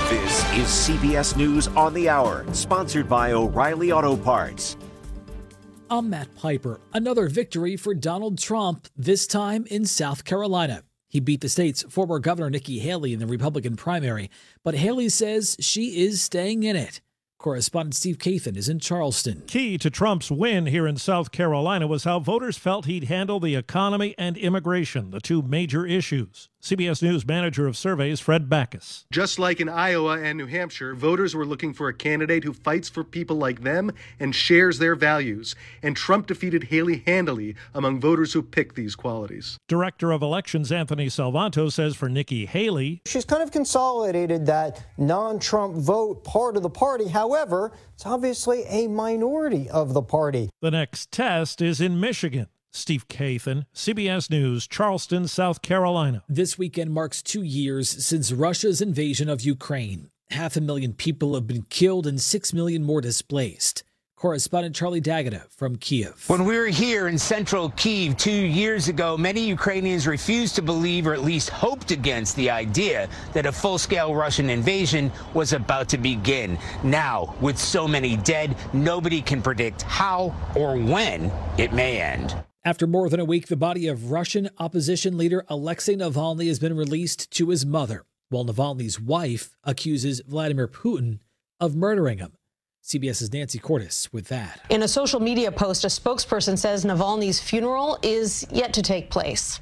This is CBS News on the Hour, sponsored by O'Reilly Auto Parts. I'm Matt Piper. Another victory for Donald Trump, this time in South Carolina. He beat the state's former Governor Nikki Haley in the Republican primary, but Haley says she is staying in it. Correspondent Steve Kathan is in Charleston. Key to Trump's win here in South Carolina was how voters felt he'd handle the economy and immigration, the two major issues. CBS News manager of surveys, Fred Backus. Just like in Iowa and New Hampshire, voters were looking for a candidate who fights for people like them and shares their values. And Trump defeated Haley handily among voters who picked these qualities. Director of Elections Anthony Salvanto says for Nikki Haley, she's kind of consolidated that non-Trump vote part of the party. However, it's obviously a minority of the party. The next test is in Michigan. Steve Kathan, CBS News, Charleston, South Carolina. This weekend marks 2 years since Russia's invasion of Ukraine. 500,000 people have been killed and 6 million more displaced. Correspondent Charlie D'Agata from Kyiv. When we were here in central Kyiv 2 years ago, many Ukrainians refused to believe or at least hoped against the idea that a full-scale Russian invasion was about to begin. Now, with so many dead, nobody can predict how or when it may end. After more than a week, the body of Russian opposition leader Alexei Navalny has been released to his mother, while Navalny's wife accuses Vladimir Putin of murdering him. CBS's Nancy Cordes with that. In a social media post, a spokesperson says Navalny's funeral is yet to take place.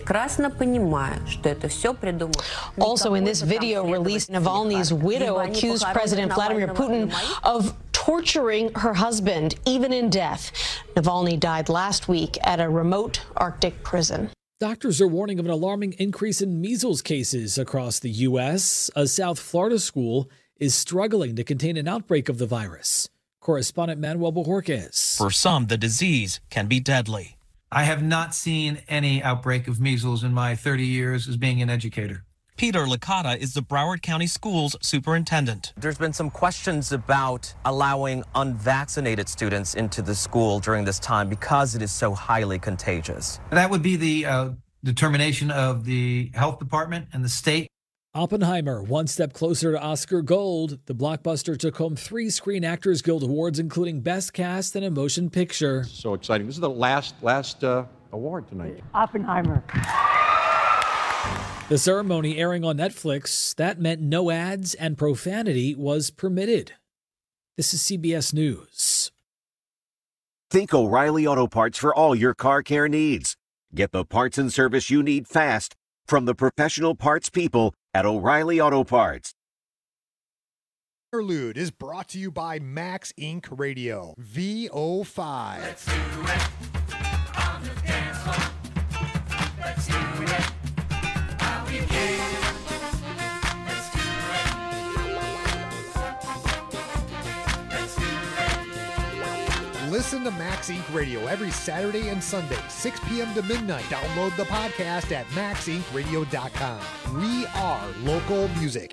Also in this video released, Navalny's widow accused President Vladimir Putin of torturing her husband, even in death. Navalny died last week at a remote Arctic prison. Doctors are warning of an alarming increase in measles cases across the U.S. A South Florida school is struggling to contain an outbreak of the virus. Correspondent Manuel Bojorquez. For some, the disease can be deadly. I have not seen any outbreak of measles in my 30 years as being an educator. Peter Licata is the Broward County Schools superintendent. There's been some questions about allowing unvaccinated students into the school during this time because it is so highly contagious. That would be the determination of the health department and the state. Oppenheimer, one step closer to Oscar Gold. The blockbuster took home 3 Screen Actors Guild Awards, including Best Cast and a Motion Picture. So exciting. This is the last award tonight. Oppenheimer. The ceremony airing on Netflix, that meant no ads and profanity was permitted. This is CBS News. Think O'Reilly Auto Parts for all your car care needs. Get the parts and service you need fast from the professional parts people at O'Reilly Auto Parts. Interlude is brought to you by Max Inc. Radio, VO5. Let's do it on the dance floor. Let's do it. How we get. Let's do it. Let's do it. Listen to Max Inc. Radio every Saturday and Sunday, 6 p.m. to midnight. Download the podcast at maxincradio.com. We are local music.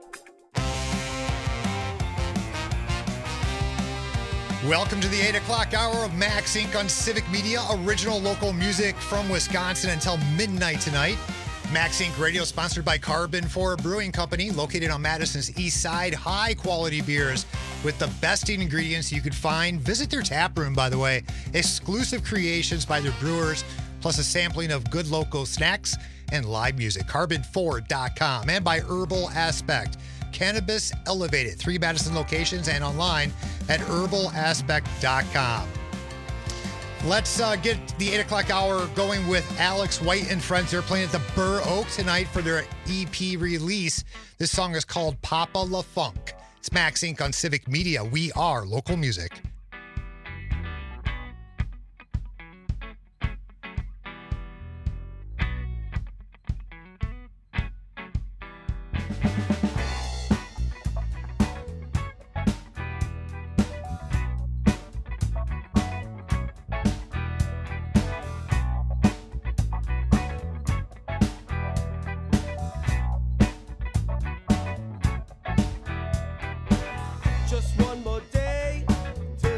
Welcome to the 8 o'clock hour of Max Inc. on Civic Media, original local music from Wisconsin until midnight tonight. Max Inc. Radio sponsored by Carbon 4 Brewing Company, located on Madison's east side. High quality beers with the best ingredients you could find. Visit their tap room, by the way. Exclusive creations by their brewers, plus a sampling of good local snacks and live music. Carbon4.com. And by Herbal Aspect. Cannabis Elevated. 3 Madison locations and online at herbalaspect.com. Let's get the 8 o'clock hour going with Alex White and friends. They're playing at the Burr Oak tonight for their EP release. This song is called Papa La Funk. It's Max Inc. on Civic Media. We are local music. Just one more day till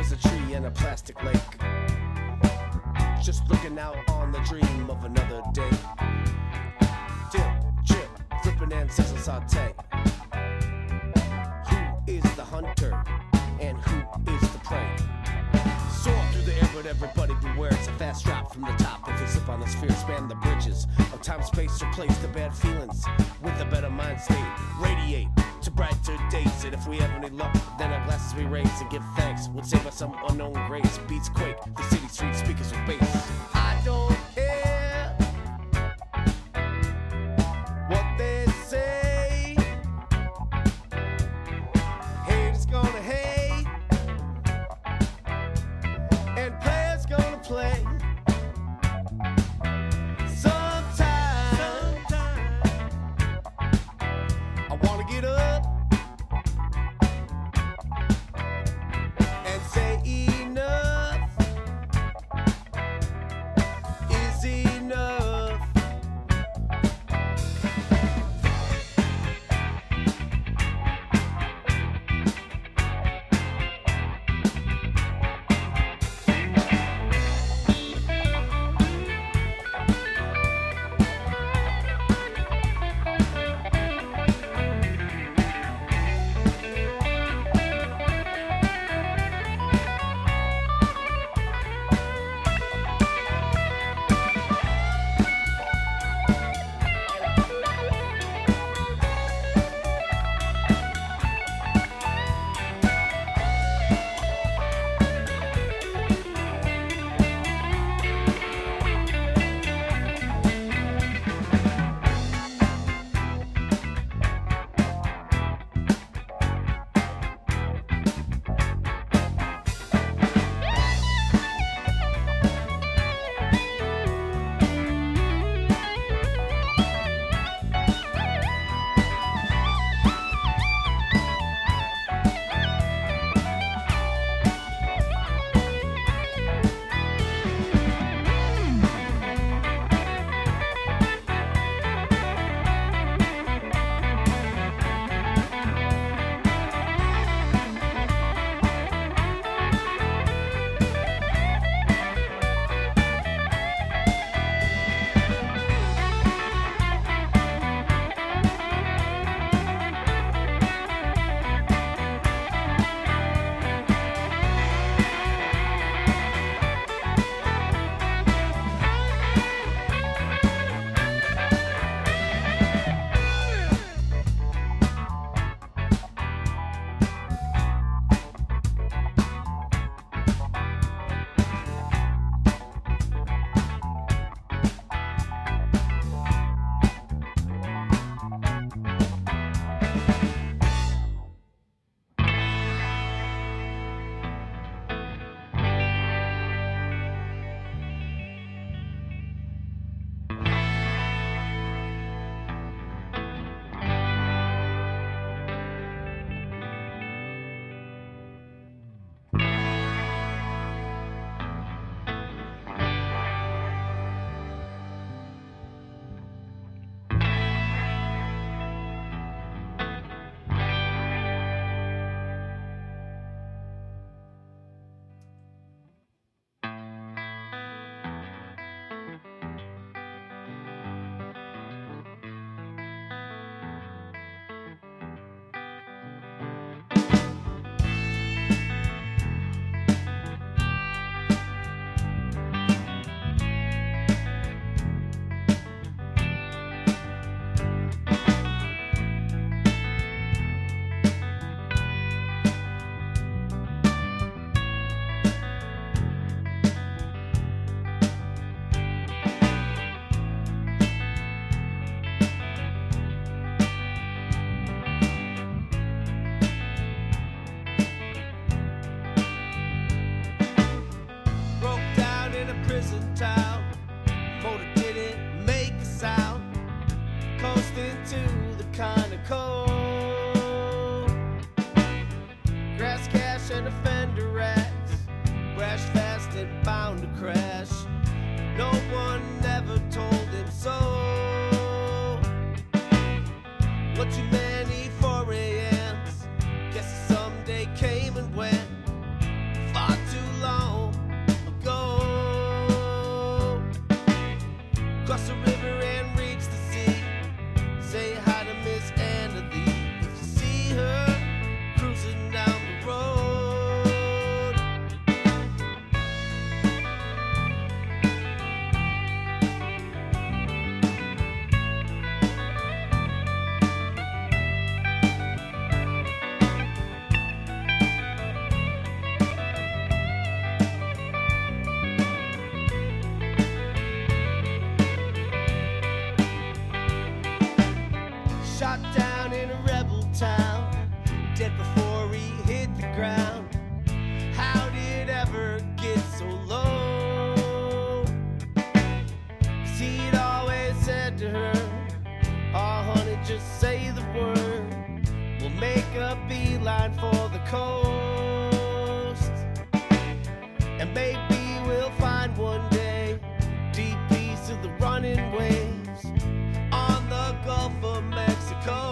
There's a tree and a plastic lake. Just looking out on the dream of another day. Dip, chip, flipping and sizzle saute. Who is the hunter and who is the prey? Soar through the air, but everybody beware. It's a fast drop from the top. If you slip on the sphere, span the bridges of time, space, replace the bad feelings with a better mind state. Radiate to brighter days, and if we have any luck, then our glasses we raise and give thanks. Would save us some unknown grace. Beats quake, the city street speakers with bass. I don't care what they say. Haters gonna hate, and players gonna play. Sometime I wanna get up and say enough dead before he hit the ground. How'd it ever get so low? 'Cause he'd always said to her, "Oh honey, just say the word, we'll make a beeline for the coast, and maybe we'll find one day deep peace of the running waves on the Gulf of Mexico."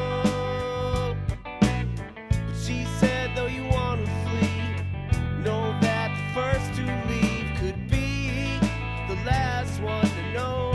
But she said, though you want to flee, know that the first to leave could be the last one to know.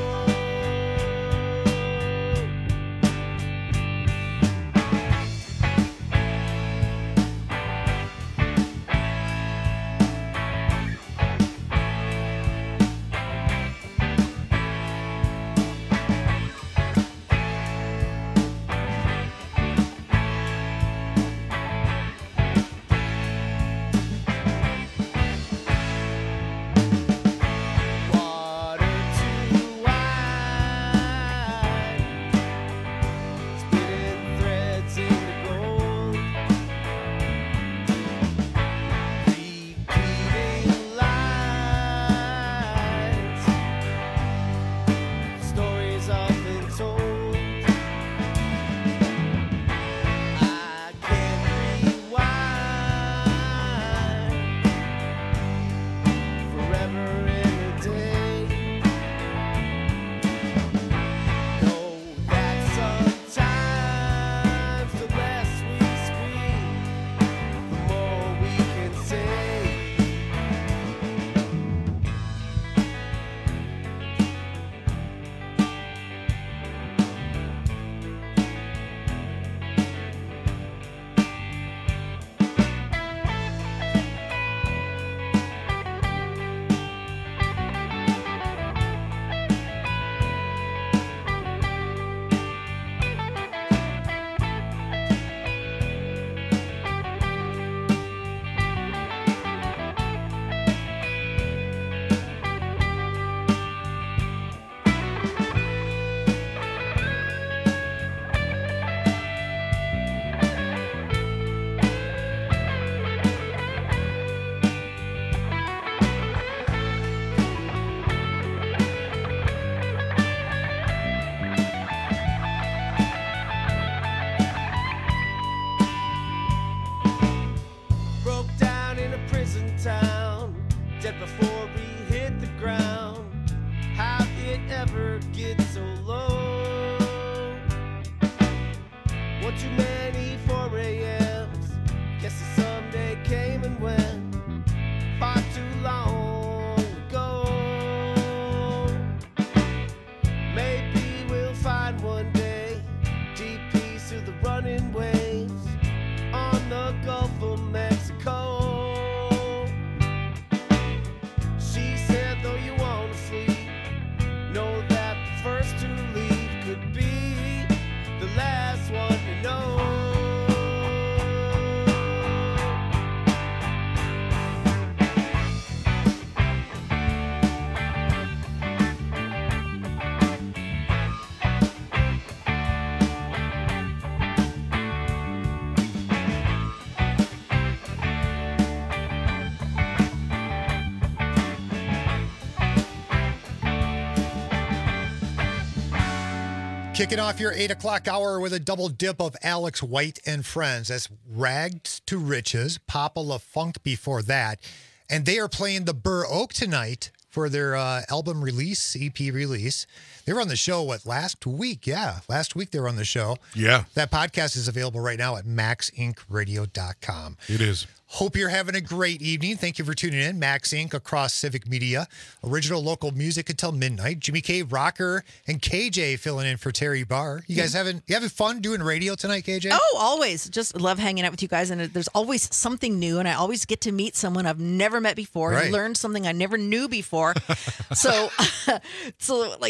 Kicking off your 8 o'clock hour with a double dip of Alex White and Friends. That's Rags to Riches, Papa LaFunk before that. And they are playing the Burr Oak tonight for their album release, EP release. They were on the show, last week? Yeah, last week they were on the show. Yeah. That podcast is available right now at maxincradio.com. It is. Hope you're having a great evening. Thank you for tuning in. Max Inc. across Civic Media. Original local music until midnight. Jimmy K, Rocker, and KJ filling in for Terry Barr. You guys having fun doing radio tonight, KJ? Oh, always. Just love hanging out with you guys. And there's always something new. And I always get to meet someone I've never met before. Right. And learn something I never knew before. So like the list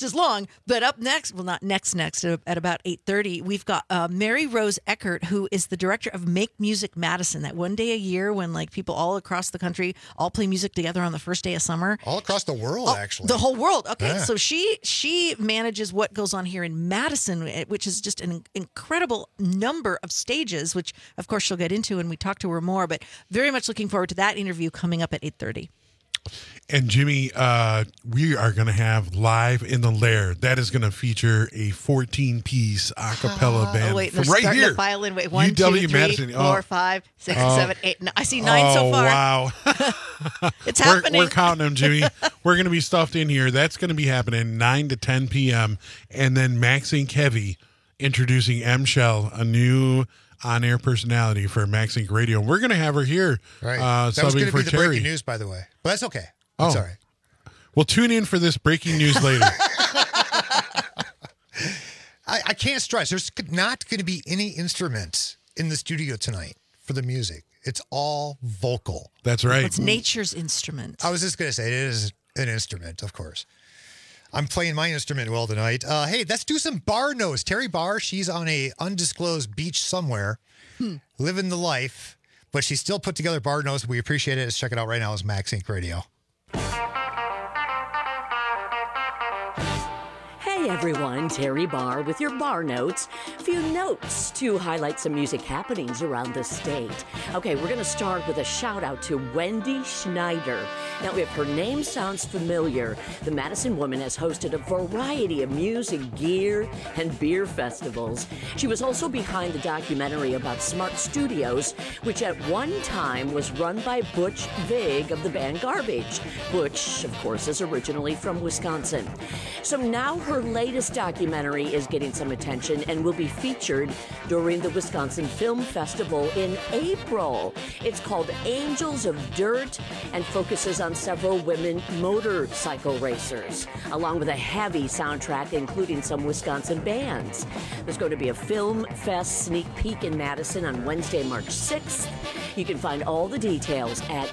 as long. But up next, well, not next, at about 8:30, we've got Mary Rose Eckert, who is the director of Make Music Madison, that one day a year when like people all across the country all play music together on the first day of summer. All across the world, actually. The whole world. Okay, Yeah. so she manages what goes on here in Madison, which is just an incredible number of stages, which of course she'll get into when we talk to her more. But very much looking forward to that interview coming up at 8:30. And Jimmy, we are going to have Live in the Lair. That is going to feature a 14-piece a cappella band wait, from they're right starting here. to file in. Wait, 1, 2, UW 3, Madison. 4, 5, 6, 7, 8, 9. I see 9 so far. Wow. It's happening. We're counting them, Jimmy. We're going to be stuffed in here. That's going to be happening 9 to 10 p.m. And then Maxine Kevy introducing M. Shell, a new on-air personality for Max Inc. Radio. We're going to have her here. Right. That was subbing going to for be the Terry. breaking news, by the way. But that's okay. That's all right. Well, tune in for this breaking news later. I can't stress, there's not going to be any instruments in the studio tonight for the music. It's all vocal. That's right. It's nature's instrument. I was just going to say, it is an instrument, of course. I'm playing my instrument well tonight. Hey, let's do some bar notes. Terry Barr, she's on a undisclosed beach somewhere, living the life, but she still put together bar notes. We appreciate it. Let's check it out right now. It's Max Inc. Radio. Hey everyone, Terry Barr with your Bar Notes. A few notes to highlight some music happenings around the state. Okay, we're going to start with a shout out to Wendy Schneider. Now, if her name sounds familiar, the Madison woman has hosted a variety of music, gear, and beer festivals. She was also behind the documentary about Smart Studios, which at one time was run by Butch Vig of the band Garbage. Butch, of course, is originally from Wisconsin. So now her latest documentary is getting some attention and will be featured during the Wisconsin Film Festival in April. It's called Angels of Dirt and focuses on several women motorcycle racers, along with a heavy soundtrack including some Wisconsin bands. There's going to be a Film Fest sneak peek in Madison on Wednesday, March 6th. You can find all the details at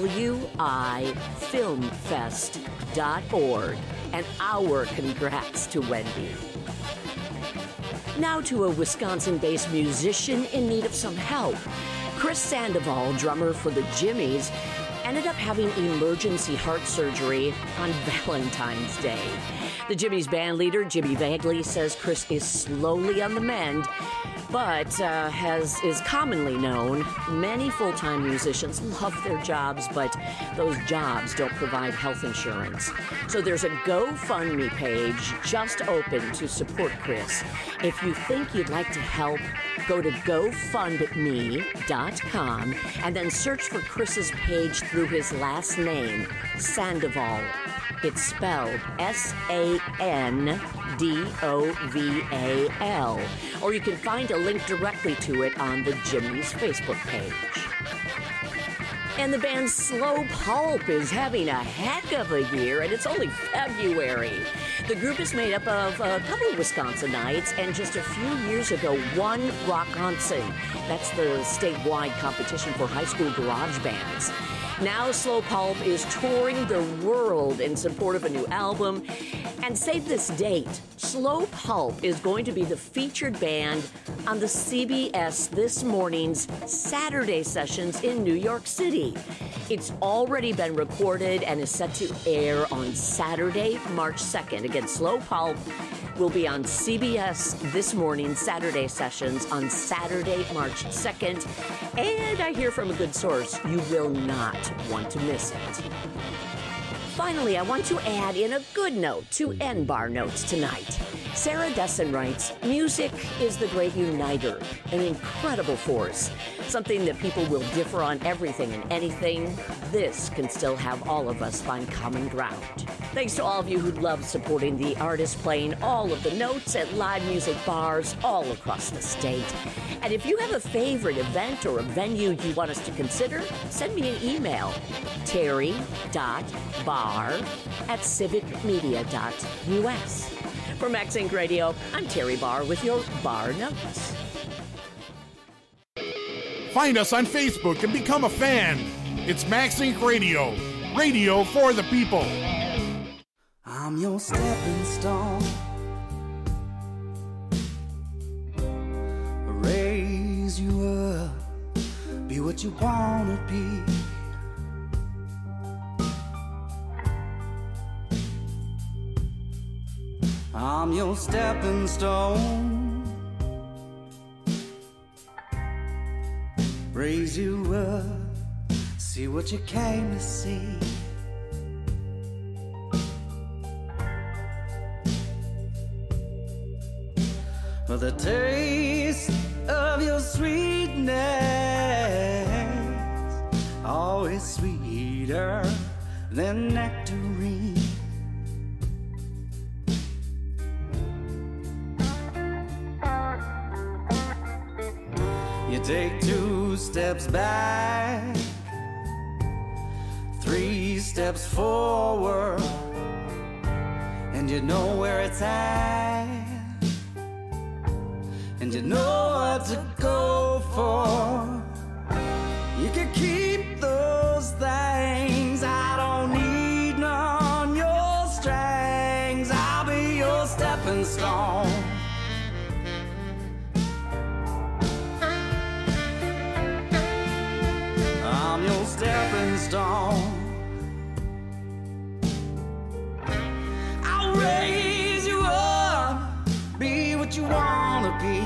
wifilmfest.org. And our congrats to Wendy. Now to a Wisconsin-based musician in need of some help. Chris Sandoval, drummer for the Jimmies, ended up having emergency heart surgery on Valentine's Day. The Jimmies band leader, Jimmy Bagley, says Chris is slowly on the mend, but as is commonly known, many full-time musicians love their jobs, but those jobs don't provide health insurance. So there's a GoFundMe page just open to support Chris. If you think you'd like to help, go to GoFundMe.com and then search for Chris's page through his last name, Sandoval. It's spelled Sandoval. Or you can find a link directly to it on the Jimmy's Facebook page. And the band Slow Pulp is having a heck of a year, and it's only February. The group is made up of a couple of Wisconsinites, and just a few years ago won Rockonson. That's the statewide competition for high school garage bands. Now Slow Pulp is touring the world in support of a new album. And save this date, Slow Pulp is going to be the featured band on the CBS This Morning's Saturday sessions in New York City. It's already been recorded and is set to air on Saturday, March 2nd. Again, Slow Pulp will be on CBS This Morning Saturday sessions on Saturday, March 2nd. And I hear from a good source, you will not want to miss it. Finally, I want to add in a good note to end Bar Notes tonight. Sarah Dessen writes, music is the great uniter, an incredible force, something that people will differ on everything and anything. This can still have all of us find common ground. Thanks to all of you who love supporting the artists playing all of the notes at live music bars all across the state. And if you have a favorite event or a venue you want us to consider, send me an email, terry.barr@civicmedia.us. For Max Inc. Radio, I'm Terry Barr with your Bar Notes. Find us on Facebook and become a fan. It's Max Inc. Radio. Radio for the people. I'm I'm your stepping stone. Raise you up, be what you wanna be. I'm your stepping stone. Raise you up, see what you came to see. For the taste of your sweetness, always sweeter than nectarine. You take 2 steps back, 3 steps forward, and you know where it's at. And you know what to go for. You can keep those things. I don't need none your strings. I'll be your stepping stone. I'm your stepping stone. I'll raise you up, be what you wanna be.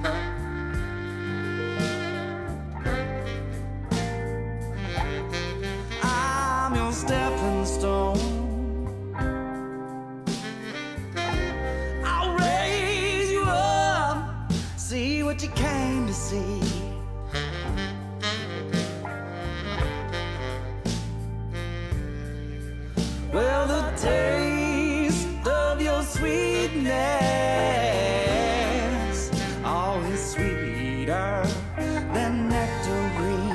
I'm your stepping stone. I'll raise you up, see what you came to see. Well, the taste of your sweetness, always sweeter than nectarine.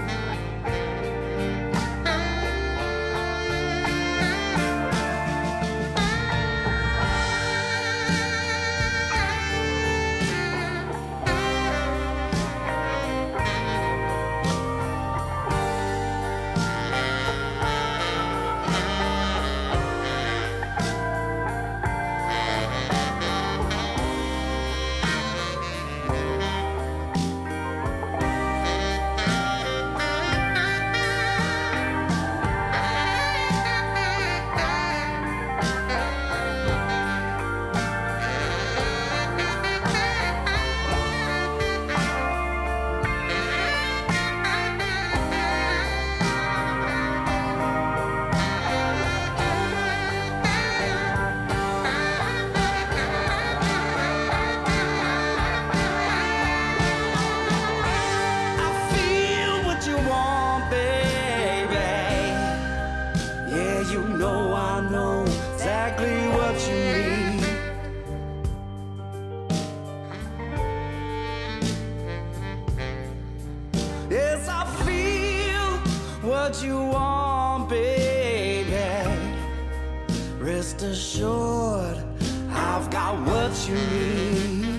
Yes, I feel what you want, baby. Rest assured, I've got what you need.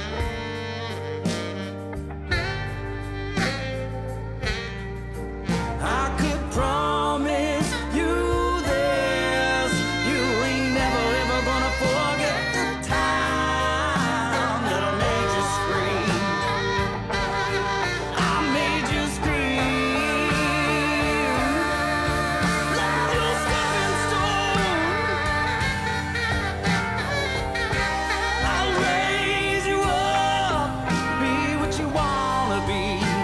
I could promise you this, you ain't never ever gonna forget the time that I made you scream. I made you scream. Love your stepping stone. I'll raise you up, be what you wanna be.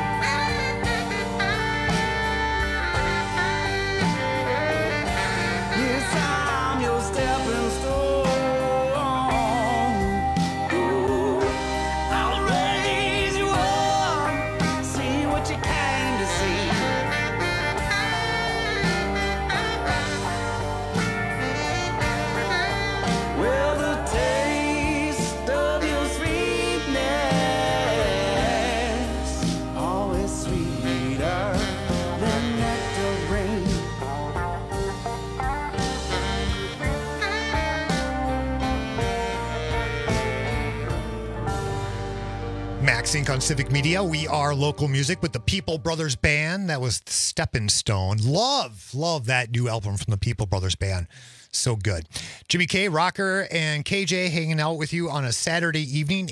Yes, I'm your stepping stone. Ooh, I'll raise you up, see what you came to see. Well, the taste of your sweetness, always sweeter than nectarine. Max Inc. on Civic Media. We are local music with the People Brothers Band. That was Stepping Stone. Love that new album from the People Brothers Band. So good. Jimmy K, Rocker, and KJ hanging out with you on a Saturday evening,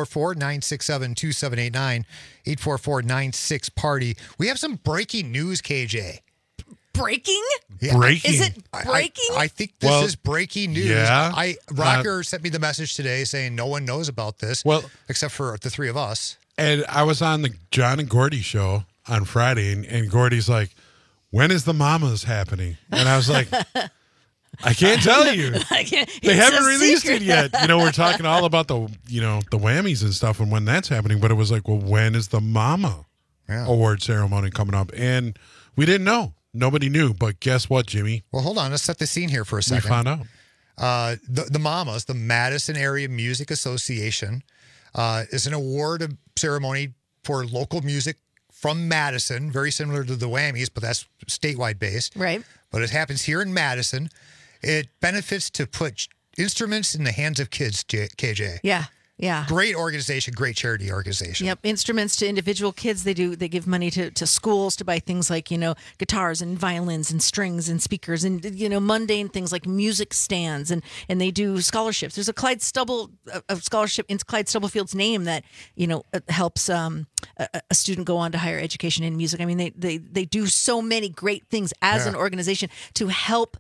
844-967-2789, 844-96-PARTY. We have some breaking news, KJ. Breaking? Yeah. Breaking? Is it breaking? I think this is breaking news. Yeah. Rocker sent me the message today saying no one knows about this, except for the three of us. And I was on the John and Gordy show on Friday, and Gordy's like, when is the Mamas happening? And I was like... I can't tell you. They haven't released it yet. We're talking all about the whammies and stuff and when that's happening. But it was like, well, when is the Mama award ceremony coming up? And we didn't know. Nobody knew. But guess what, Jimmy? Well, hold on. Let's set the scene here for a second. We found out. The Mamas, the Madison Area Music Association, is an award ceremony for local music from Madison, very similar to the Whammies, but that's statewide based. Right. But it happens here in Madison. It benefits to put instruments in the hands of kids, KJ. Yeah. Great organization, great charity organization. Yep, instruments to individual kids. They give money to schools to buy things like, guitars and violins and strings and speakers and, mundane things like music stands. And they do scholarships. There's a Clyde Stubble scholarship in Clyde Stubblefield's name that, helps a student go on to higher education in music. I mean, they do so many great things as an organization to help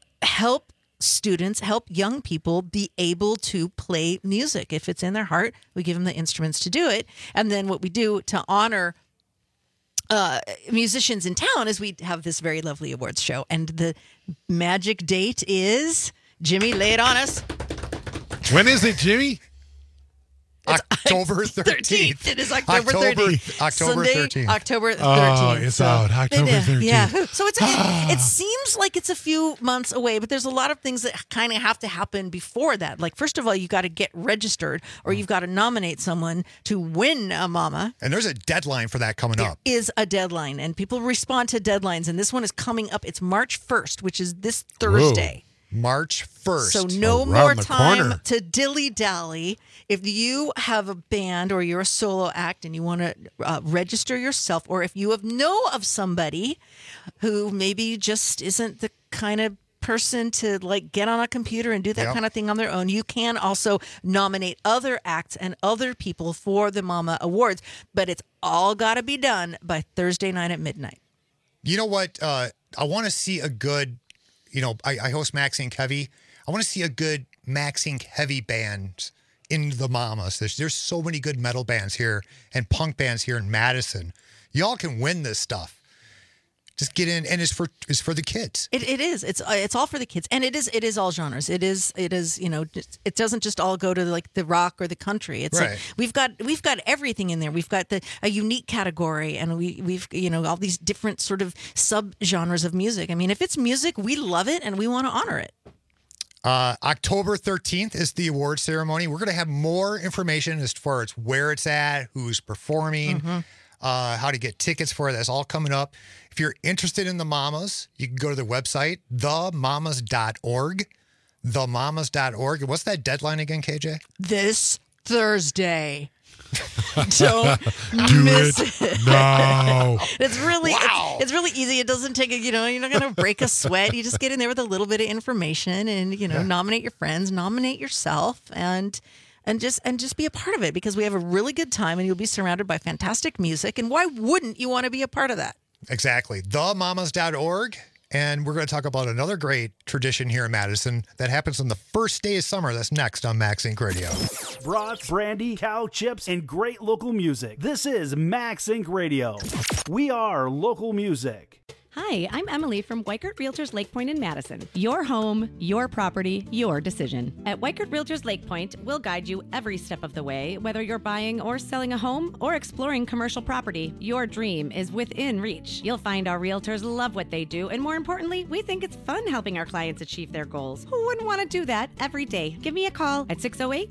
students, help young people be able to play music. If it's in their heart, we give them the instruments to do it. And then what we do to honor musicians in town is we have this very lovely awards show. And the magic date is, Jimmy, lay it on us. When is it, Jimmy? October 13th. It is October 13th. October Sunday, 13th. October 13th. Oh, it's out. October 13th. Yeah. So it seems like it's a few months away, but there's a lot of things that kind of have to happen before that. Like, first of all, you got to get registered or you've got to nominate someone to win a Mama. And there's a deadline for that coming up. There is a deadline, and people respond to deadlines. And this one is coming up. It's March 1st, which is this Thursday. Whoa. March 1st. So no more time to dilly-dally. If you have a band or you're a solo act and you want to register yourself, or if you know of somebody who maybe just isn't the kind of person to get on a computer and do that kind of thing on their own, you can also nominate other acts and other people for the Mama Awards. But it's all got to be done by Thursday night at midnight. You know what? I want to see a good... I host Maxine Heavy. I want to see a good Maxine Heavy band in the Mamas. There's so many good metal bands here and punk bands here in Madison. Y'all can win this stuff. Just get in, and it's for the kids. It is. It's all for the kids, and it is all genres. It is. It doesn't just all go to the rock or the country. It's right. We've got everything in there. We've got a unique category, and we've all these different sort of sub genres of music. I mean, if it's music, we love it and we want to honor it. October 13th is the award ceremony. We're going to have more information as far as where it's at, who's performing. How to get tickets for it. That's all coming up. If you're interested in the Mamas, you can go to the website, themamas.org. Themamas.org. What's that deadline again, KJ? This Thursday. Don't miss it. No. It's really easy. It doesn't take you're not going to break a sweat. You just get in there with a little bit of information and, nominate your friends, nominate yourself, and just be a part of it, because we have a really good time and you'll be surrounded by fantastic music. And why wouldn't you want to be a part of that? Exactly. Themamas.org. And we're going to talk about another great tradition here in Madison that happens on the first day of summer. That's next on Max Inc. Radio. Brats, brandy, cow chips, and great local music. This is Max Inc. Radio. We are local music. Hi, I'm Emily from Weichert Realtors Lake Point in Madison. Your home, your property, your decision. At Weichert Realtors Lake Point, we'll guide you every step of the way, whether you're buying or selling a home or exploring commercial property. Your dream is within reach. You'll find our realtors love what they do, and more importantly, we think it's fun helping our clients achieve their goals. Who wouldn't want to do that every day? Give me a call at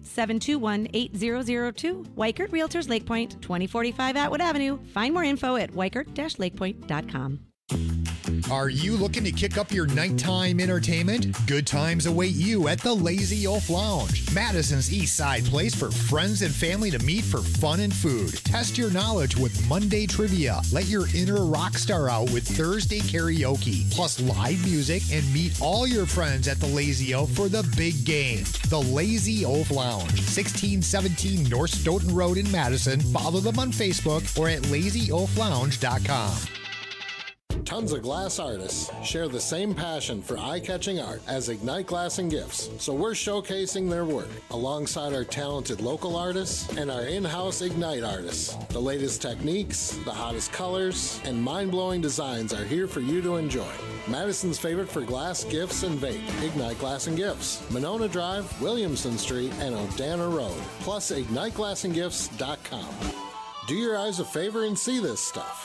608-721-8002. Weichert Realtors Lake Point, 2045 Atwood Avenue. Find more info at weichert-lakepoint.com. Are you looking to kick up your nighttime entertainment? Good times await you at the Lazy Oaf Lounge, Madison's East Side place for friends and family to meet for fun and food. Test your knowledge with Monday trivia. Let your inner rock star out with Thursday karaoke, plus live music, and meet all your friends at the Lazy Oaf for the big game. The Lazy Oaf Lounge, 1617 North Stoughton Road in Madison. Follow them on Facebook or at lazyoaflounge.com. Tons of glass artists share the same passion for eye-catching art as Ignite Glass and Gifts, so we're showcasing their work alongside our talented local artists and our in-house Ignite artists. The latest techniques, the hottest colors, and mind-blowing designs are here for you to enjoy. Madison's favorite for glass, gifts, and vape, Ignite Glass and Gifts, Monona Drive, Williamson Street, and Odana Road, plus IgniteGlassandGifts.com. Do your eyes a favor and see this stuff.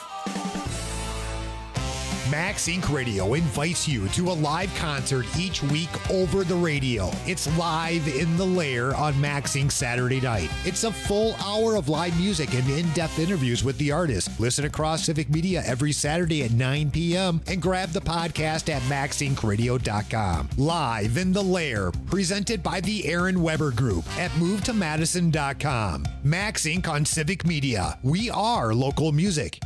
Max Inc. Radio invites you to a live concert each week over the radio. It's Live in the Lair on Max Inc. Saturday night. It's a full hour of live music and in-depth interviews with the artists. Listen across Civic Media every Saturday at 9 p.m. and grab the podcast at maxincradio.com. Live in the Lair, presented by the Aaron Weber Group at movetomadison.com. Max Inc. on Civic Media. We are local music.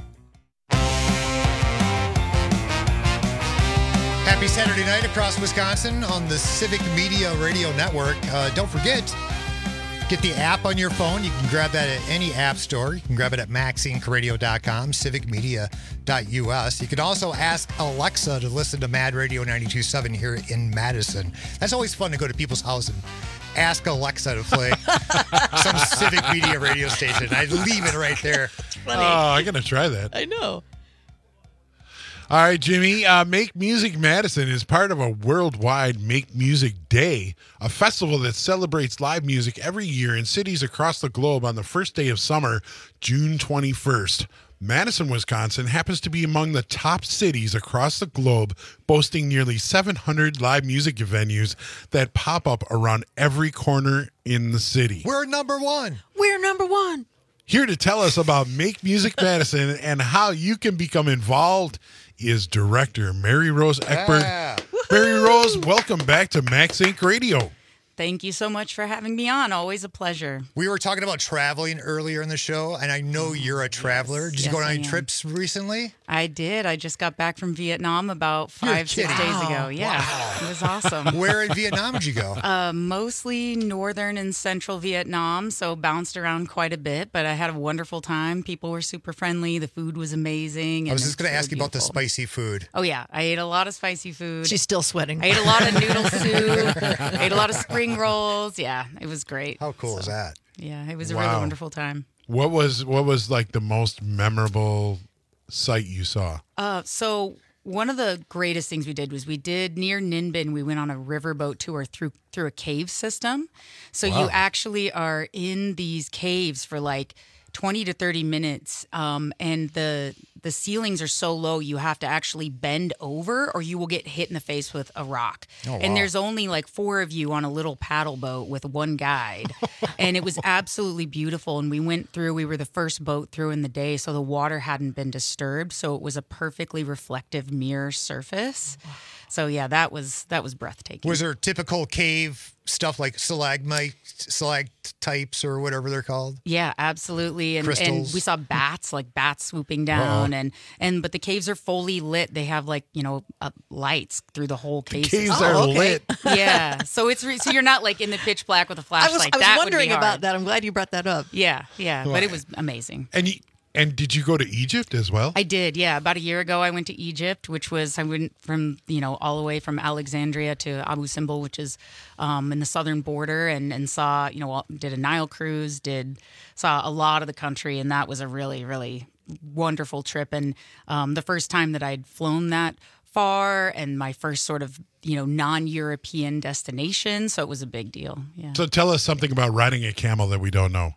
Happy Saturday night across Wisconsin on the Civic Media Radio Network. Don't forget, get the app on your phone. You can grab that at any app store. You can grab it at maxincradio.com, civicmedia.us. You can also ask Alexa to listen to Mad Radio 92.7 here in Madison. That's always fun to go to people's house and ask Alexa to play some Civic Media radio station. I'd leave it right there. Oh, I'm going to try that. I know. All right, Jimmy. Make Music Madison is part of a worldwide Make Music Day, a festival that celebrates live music every year in cities across the globe on the first day of summer, June 21st. Madison, Wisconsin happens to be among the top cities across the globe, boasting nearly 700 live music venues that pop up around every corner in the city. We're number one. We're number one. Here to tell us about Make Music Madison and how you can become involved is director Mary Rose Eckberg. Yeah. Mary Rose, welcome back to Max Inc. Radio. Thank you so much for having me on. Always a pleasure. We were talking about traveling earlier in the show, and I know you're a traveler. Did you go on any trips recently? I did. I just got back from Vietnam about 5-6 days ago. Yeah, wow. It was awesome. Where in Vietnam did you go? Mostly northern and central Vietnam, so bounced around quite a bit, but I had a wonderful time. People were super friendly. The food was amazing. I was just going to ask you about the spicy food. Oh, yeah. I ate a lot of spicy food. She's still sweating. I ate a lot of noodle soup. I ate a lot of spring rolls. Yeah, it was great. How cool is that? Yeah, it was a really wonderful time. What was like the most memorable sight you saw? So one of the greatest things we did was near Ninh Binh, we went on a riverboat tour through a cave system. So you actually are in these caves for like 20 to 30 minutes, and the ceilings are so low you have to actually bend over or you will get hit in the face with a rock. Oh, wow. And there's only like 4 of you on a little paddle boat with one guide. And it was absolutely beautiful. And we were the first boat through in the day, so the water hadn't been disturbed. So it was a perfectly reflective mirror surface. So yeah, that was breathtaking. Was there typical cave stuff like stalagmites, stalactites, or whatever they're called? Yeah, absolutely. And we saw bats swooping down, but the caves are fully lit. They have lights through the whole cave. The caves are lit. Yeah, so so you're not like in the pitch black with a flashlight. I was wondering about that. I'm glad you brought that up. Yeah, but it was amazing. And did you go to Egypt as well? I did, yeah. About a year ago, I went to Egypt, I went from, all the way from Alexandria to Abu Simbel, which is in the southern border, and saw, did a Nile cruise, saw a lot of the country, and that was a really, really wonderful trip. And the first time that I'd flown that far, and my first sort of, non-European destination, so it was a big deal. Yeah. So tell us something about riding a camel that we don't know.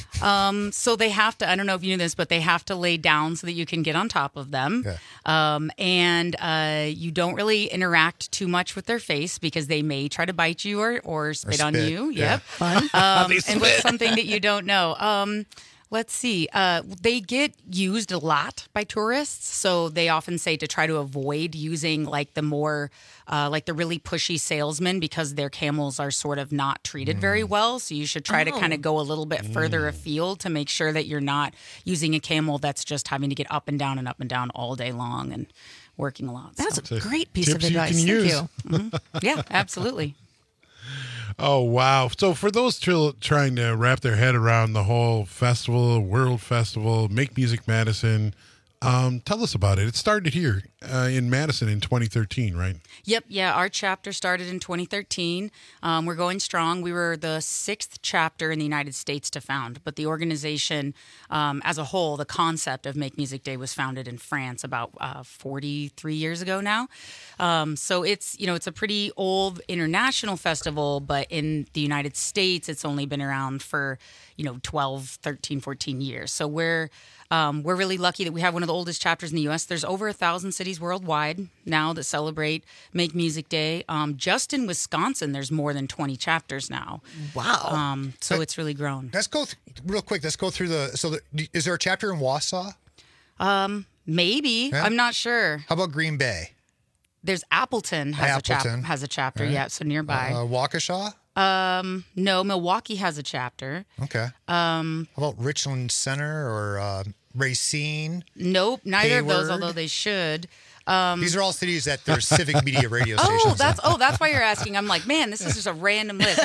So they have to, I don't know if you knew this, but they have to lay down so that you can get on top of them. Okay. And you don't really interact too much with their face because they may try to bite you or spit on you. Yeah. Yep. Fun. And what's something that you don't know? Let's see. They get used a lot by tourists, so they often say to try to avoid using like the more, like the really pushy salesmen, because their camels are sort of not treated very well. So you should try to kind of go a little bit further afield to make sure that you're not using a camel that's just having to get up and down all day long and working a lot. That's a great piece of tips you advice. can Thank use. you. Yeah, absolutely. Oh, wow. So for those trying to wrap their head around the whole festival, World Festival, Make Music Madison, tell us about it. It started here in Madison in 2013, right? Yep. Yeah. Our chapter started in 2013. We're going strong. We were the 6th chapter in the United States to found, but the organization as a whole, the concept of Make Music Day was founded in France about 43 years ago now. So it's a pretty old international festival, but in the United States, it's only been around for, 12, 13, 14 years. So we're really lucky that we have one of the oldest chapters in the U.S. There's over 1,000 cities worldwide now that celebrate Make Music Day. Just in Wisconsin, there's more than 20 chapters now. Wow. So it's really grown. Let's go real quick. Let's go through is there a chapter in Wausau? Maybe. Yeah. I'm not sure. How about Green Bay? There's Appleton has a chapter. Right. Yeah, so nearby. Waukesha? No, Milwaukee has a chapter. Okay. How about Richland Center or Racine? Nope, neither Hayward? of those, although they should. These are all cities that there's civic media radio stations. That's why you're asking. I'm like, man, this is just a random list.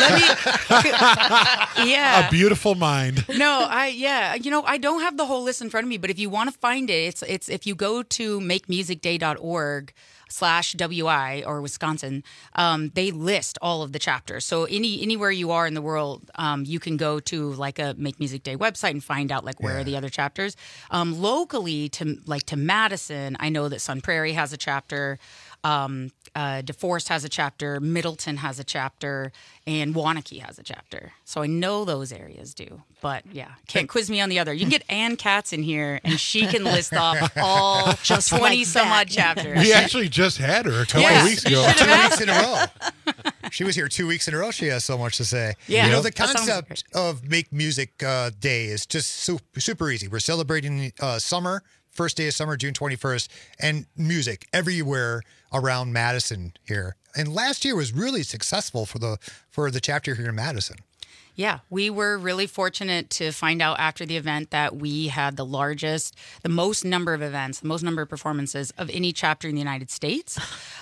A beautiful mind. No, I don't have the whole list in front of me, but if you want to find it, it's if you go to makemusicday.org/WI or Wisconsin, they list all of the chapters. So anywhere you are in the world, you can go to like a Make Music Day website and find out like where are the other chapters. Locally to Madison, I know that Sun Prairie has a chapter. DeForest has a chapter, Middleton has a chapter, and Waunakee has a chapter. So I know those areas do. But yeah, can't quiz me on the other. You can get Ann Katz in here, and she can list off all 20-some-odd chapters. We actually just had her a couple of weeks ago. 2 weeks in a row. She was here 2 weeks in a row. She has so much to say. Yeah. The concept of Make Music Day is just super easy. We're celebrating summer. First day of summer, June 21st, and music everywhere around Madison here. And last year was really successful for the chapter here in Madison. Yeah, we were really fortunate to find out after the event that we had the most number of events, the most number of performances of any chapter in the United States.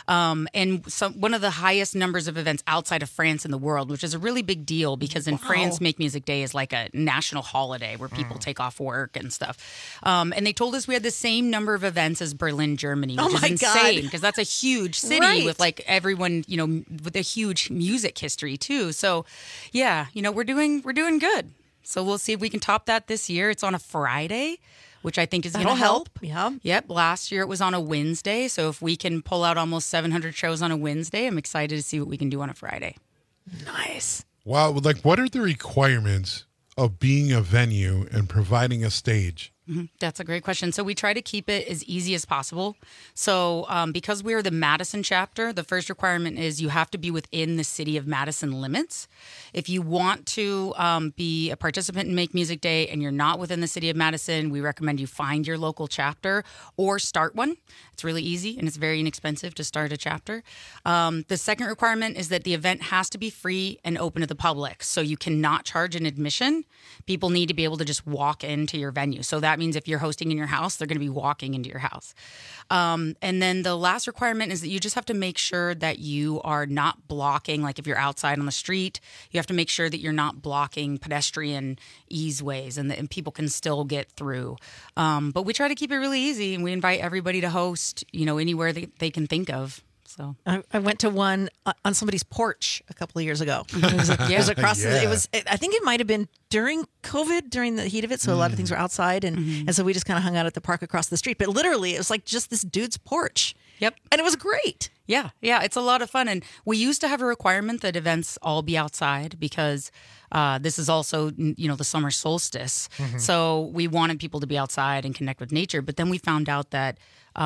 And one of the highest numbers of events outside of France in the world, which is a really big deal because in France, Make Music Day is like a national holiday where people take off work and stuff. And they told us we had the same number of events as Berlin, Germany, which is insane because that's a huge city with like everyone, with a huge music history too. So yeah, we're doing good. So we'll see if we can top that this year. It's on a Friday, which I think is going to help. Yeah. Yep. Last year it was on a Wednesday. So if we can pull out almost 700 shows on a Wednesday, I'm excited to see what we can do on a Friday. Nice. Wow. Like, what are the requirements of being a venue and providing a stage? Mm-hmm. That's a great question. So we try to keep it as easy as possible. So because we're the Madison chapter, the first requirement is you have to be within the city of Madison limits. If you want to be a participant in Make Music Day and you're not within the city of Madison, we recommend you find your local chapter or start one. It's really easy and it's very inexpensive to start a chapter. The second requirement is that the event has to be free and open to the public. So you cannot charge an admission. People need to be able to just walk into your venue. So that means if you're hosting in your house, they're going to be walking into your house. And then the last requirement is that you just have to make sure that you are not blocking, like if you're outside on the street, you have to make sure that you're not blocking pedestrian easeways and people can still get through. But we try to keep it really easy and we invite everybody to host, anywhere they can think of. So I went to one on somebody's porch a couple of years ago. It was across. I think it might have been during COVID, during the heat of it. So a lot of things were outside, and so we just kind of hung out at the park across the street. But literally, it was like just this dude's porch. Yep, and it was great. Yeah, it's a lot of fun. And we used to have a requirement that events all be outside because this is also, the summer solstice. Mm-hmm. So we wanted people to be outside and connect with nature. But then we found out that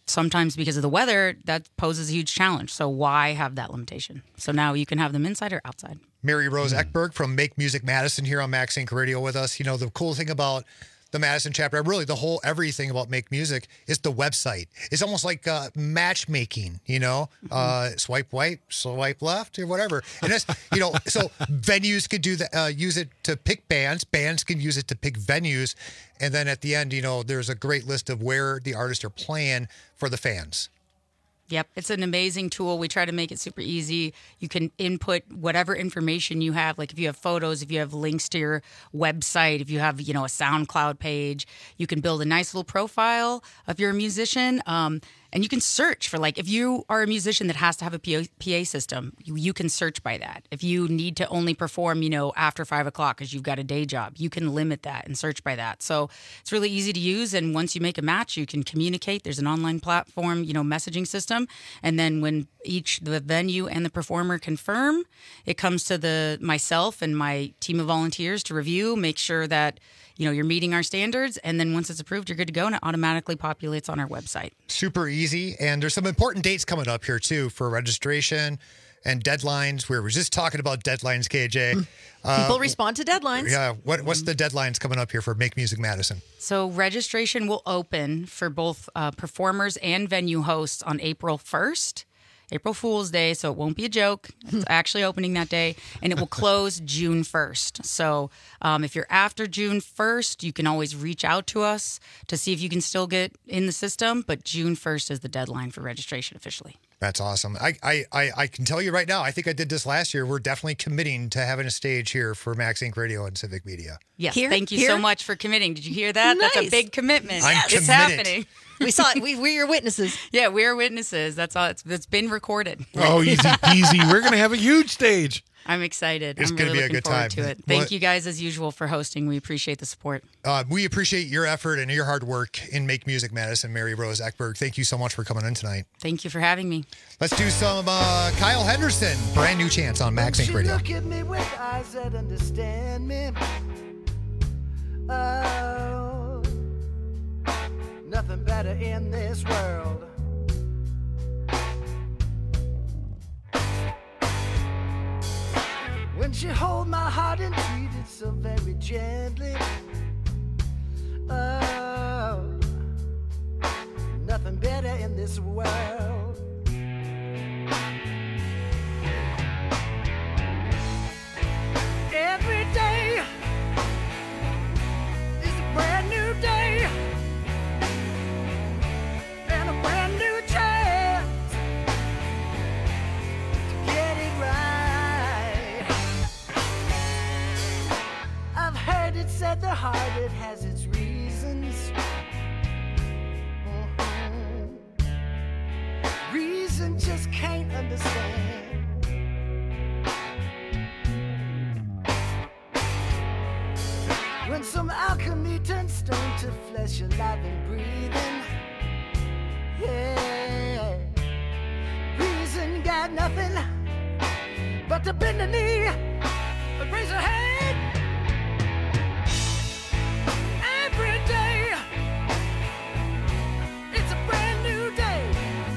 sometimes because of the weather, that poses a huge challenge. So why have that limitation? So now you can have them inside or outside. Mary Rose Ekberg from Make Music Madison here on Max Inc. Radio with us. You know, the cool thing about the Madison chapter, really the whole everything about Make Music is the website. It's almost like matchmaking, you know, swipe right, swipe left, or whatever. And that's, you know, so venues could do that, use it to pick bands. Bands can use it to pick venues. And then at the end, you know, there's a great list of where the artists are playing for the fans. Yep, it's an amazing tool. We try to make it super easy. You can input whatever information you have, like if you have photos, if you have links to your website, if you have, you know, a SoundCloud page, you can build a nice little profile of your musician. And you can search for, like, if you are a musician that has to have a PA system, you can search by that. If you need to only perform, you know, after 5 o'clock because you've got a day job, you can limit that and search by that. So it's really easy to use. And once you make a match, you can communicate. There's an online platform, you know, messaging system. And then when the venue and the performer confirm, it comes to myself and my team of volunteers to review, make sure that, you know, you're meeting our standards, and then once it's approved, you're good to go, and it automatically populates on our website. Super easy, and there's some important dates coming up here, too, for registration and deadlines. We were just talking about deadlines, KJ. People respond to deadlines. Yeah, what's the deadlines coming up here for Make Music Madison? So registration will open for both performers and venue hosts on April 1st. April Fool's Day, so it won't be a joke. It's actually opening that day, and it will close June 1st. So if you're after June 1st, you can always reach out to us to see if you can still get in the system, but June 1st is the deadline for registration officially. That's awesome. I can tell you right now, I think I did this last year. We're definitely committing to having a stage here for Max Inc. Radio and Civic Media. Yes, thank you so much for committing. Did you hear that? Nice. That's a big commitment. I'm It's committed. happening. We saw it. We're your witnesses. Yeah, we're witnesses. That's all. It's been recorded. Oh, easy peasy. We're going to have a huge stage. I'm excited. It's I'm gonna really be a looking good forward time. to it. Thank you guys as usual for hosting. We appreciate the support. We appreciate your effort and your hard work in Make Music Madison, Mary Rose Ekberg. Thank you so much for coming in tonight. Thank you for having me. Let's do some Kyle Henderson. Brand new chance on Max Inc. Radio. Look at me with eyes that understand me. Oh, nothing better in this world. When she hold my heart and treat it so very gently. Oh, nothing better in this world. Every day is a brand new day and a brand new chance to get it right. I've heard it said the heart, it has its reasons. Reason just can't understand. When some alchemy turns stone to flesh, alive and breathing. Yeah, reason got nothing but to bend the knee and raise a hand. Every day, it's a brand new day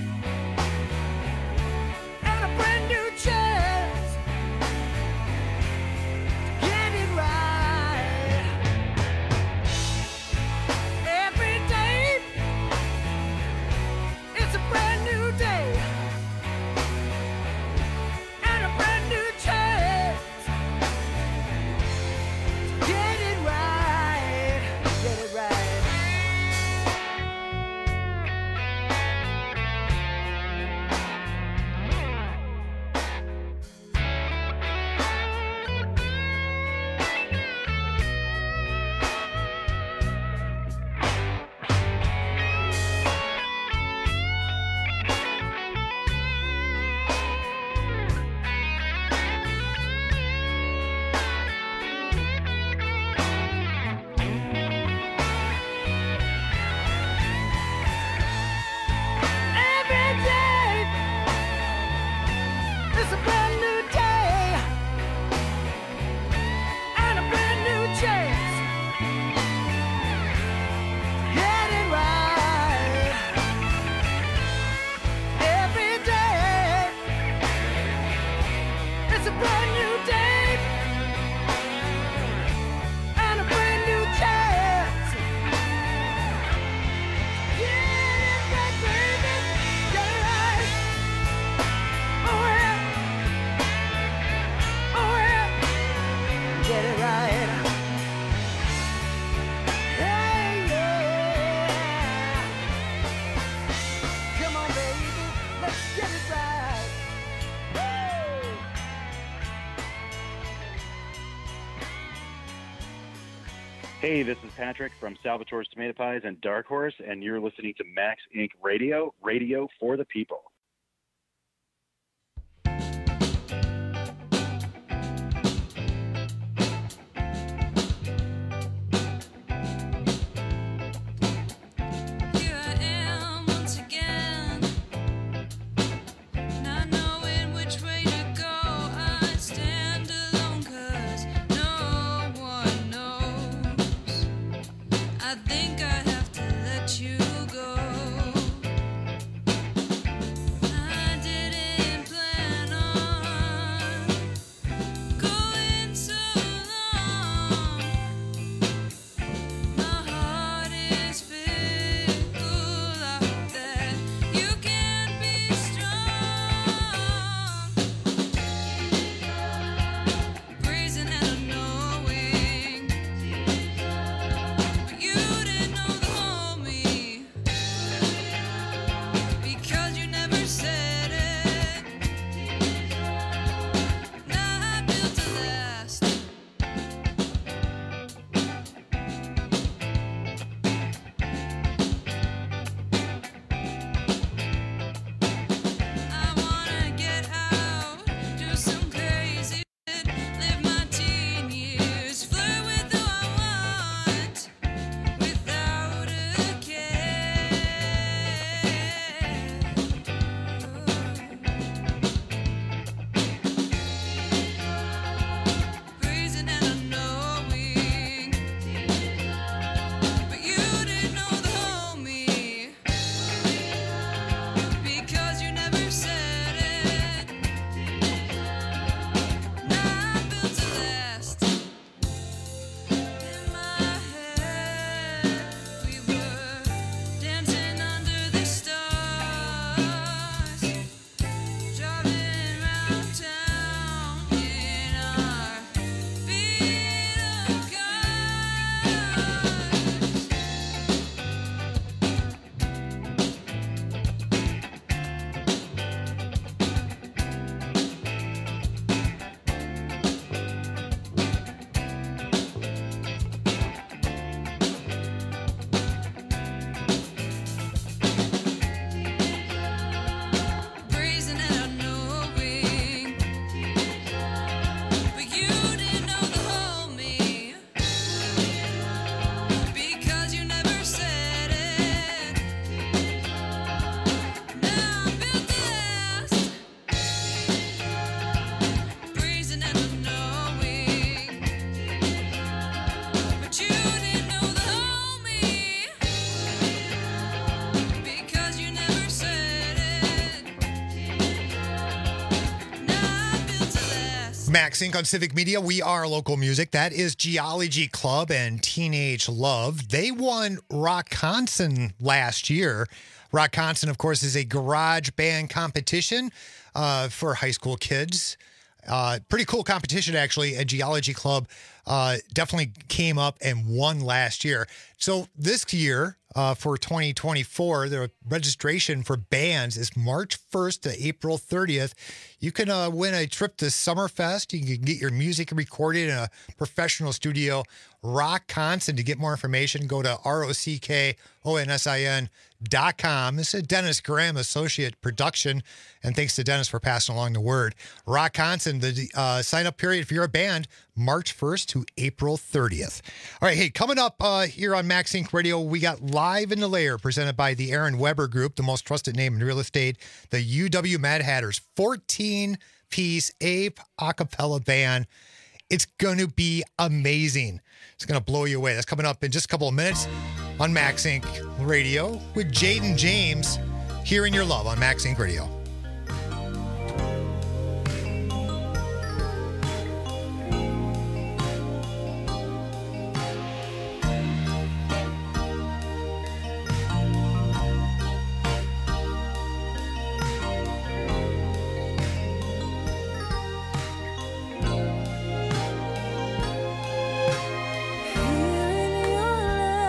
and a brand new chance to get it right. Every day, it's a brand new day and a brand new chance Hey, this is Patrick from Salvatore's Tomato Pies and Dark Horse, and you're listening to Max Inc. Radio, radio for the people. Max Inc. on Civic Media. We are local music. That is Geology Club and Teenage Love. They won Rockconson last year. Rockconson, of course, is a garage band competition for high school kids. Pretty cool competition, actually. A Geology Club definitely came up and won last year. So this year, for 2024, the registration for bands is March 1st to April 30th. You can win a trip to Summerfest. You can get your music recorded in a professional studio. Rockconson. To get more information, go to ROCKONSIN.com. This is Dennis Graham, Associate Production, and thanks to Dennis for passing along the word. Rockconson, the sign-up period if you're a band, March 1st to April 30th. All right, hey, coming up here on Max Inc. Radio, we got Live in the Lair, presented by the Aaron Weber Group, the most trusted name in real estate, the UW Mad Hatters, 14-piece ape a cappella band. It's going to be amazing. It's going to blow you away. That's coming up in just a couple of minutes on Max Inc. Radio with Jaden James, here in your love on Max Inc. Radio.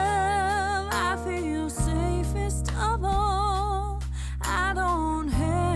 I feel safest of all. I don't have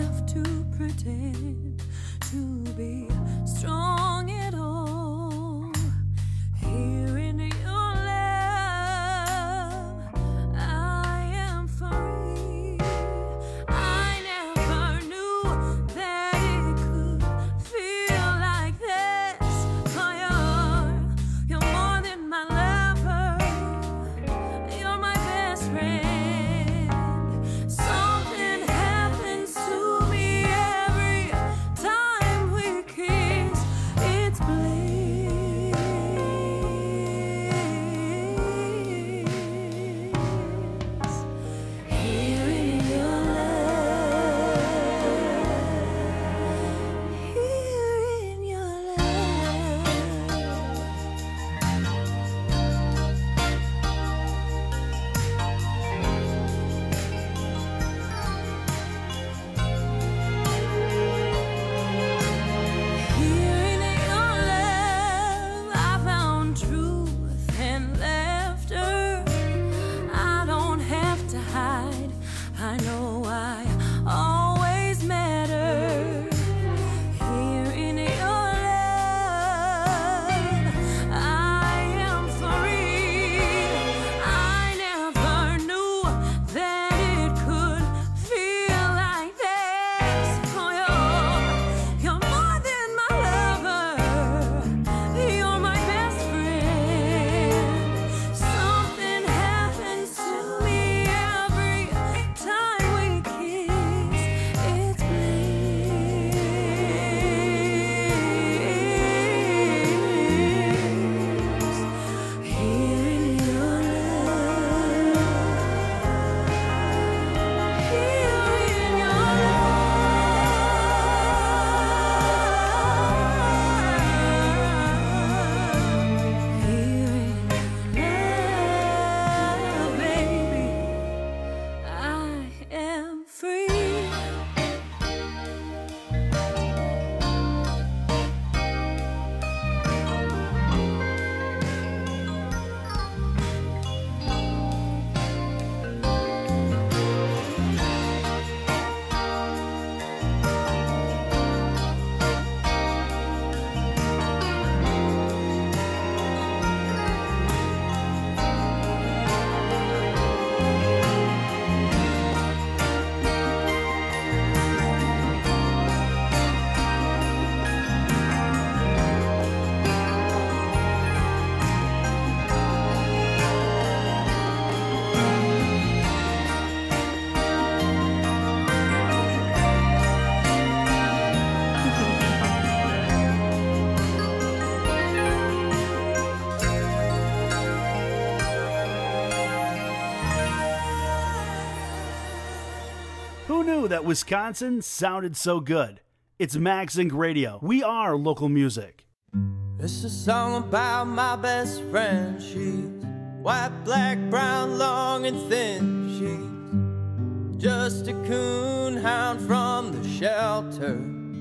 knew that Wisconsin sounded so good? It's Max Inc. Radio. We are local music. It's a song about my best friend. She's white, black, brown, long and thin. She's just a coon hound from the shelter.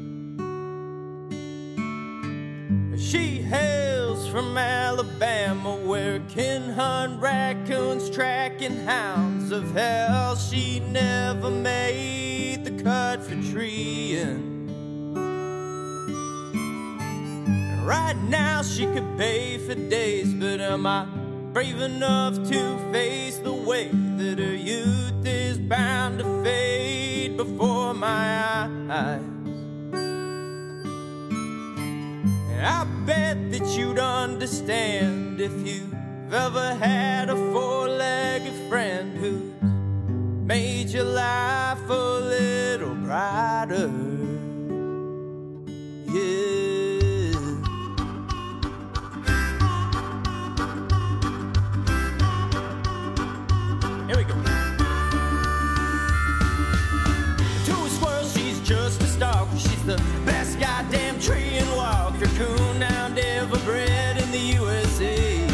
She hails from Alabama, where kin hunt raccoons, tracking hounds of hell. She never made the cut for treeing. Right now she could bathe for days, but am I brave enough to face the way that her youth is bound to fade before my eyes? And I bet that you'd understand if you've ever had a four-legged friend who's made your life a little brighter. Yeah. Here we go. To a squirrel, she's just a stalker. She's the best goddamn tree and walker, coon hound ever bred in the USA.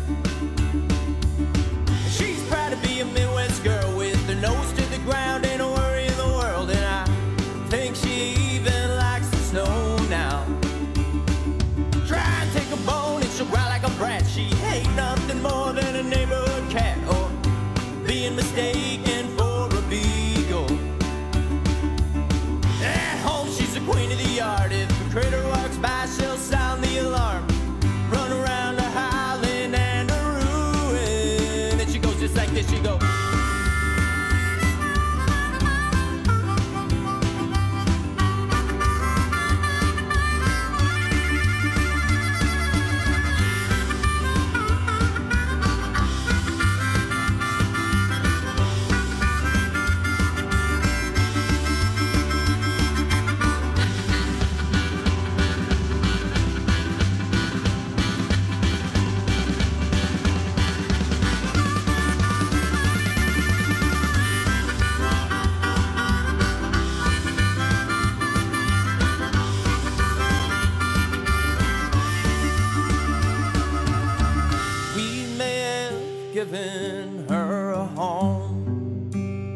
She's proud to be a Midwest girl with her nose to the ground, ain't a worry in the world. And I think she even likes the snow now. Try and take a bone and she'll growl like a brat. She ain't nothing more than a neighborhood cat, or being mistaken for a beagle. At home, she's the queen of the yard. If a critter walks by, she'll sound the alarm. Run around a howling and a ruin. And she goes just like this, she goes. Given her a home,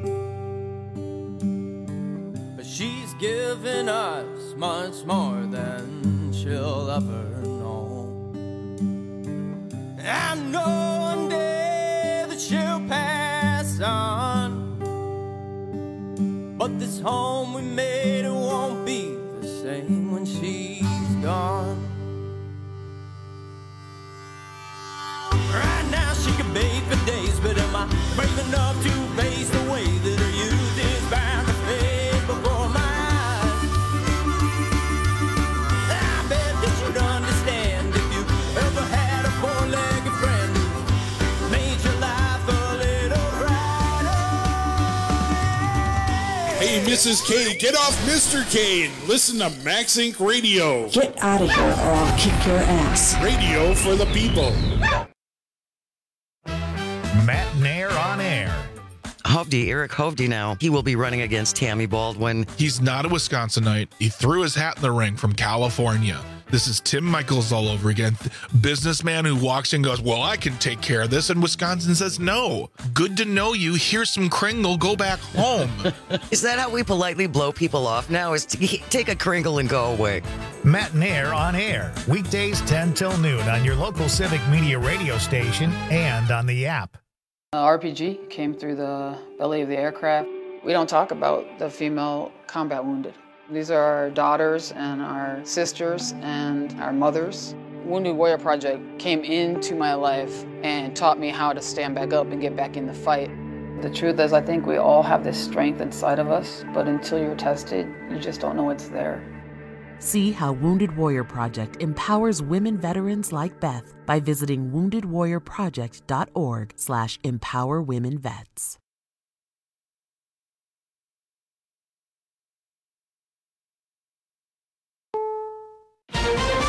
but she's given us much more than she'll ever know. I know one day that she'll pass on, but this home we made, it won't be the same when she's gone. Right now she can bathe for days, but am I brave enough to face the way that her youth is bound to fade before my eyes? I bet that you'd understand if you ever had a four-legged friend who made your life a little brighter. Hey, Mrs. K, get off Mr. K and listen to Max Inc. Radio. Get out of here or I'll kick your ass. Radio for the people. Matt Nair on air. Eric Hovde now. He will be running against Tammy Baldwin. He's not a Wisconsinite. He threw his hat in the ring from California. This is Tim Michaels all over again. Businessman who walks in and goes, well, I can take care of this. And Wisconsin says, no. Good to know you. Here's some Kringle. Go back home. Is that how we politely blow people off now? Is to take a Kringle and go away? Matt Nair on air. Weekdays 10 till noon on your local Civic Media radio station and on the app. RPG came through the belly of the aircraft. We don't talk about the female combat wounded. These are our daughters and our sisters and our mothers. Wounded Warrior Project came into my life and taught me how to stand back up and get back in the fight. The truth is, I think we all have this strength inside of us, but until you're tested, you just don't know it's there. See how Wounded Warrior Project empowers women veterans like Beth by visiting woundedwarriorproject.org/empowerwomenvets.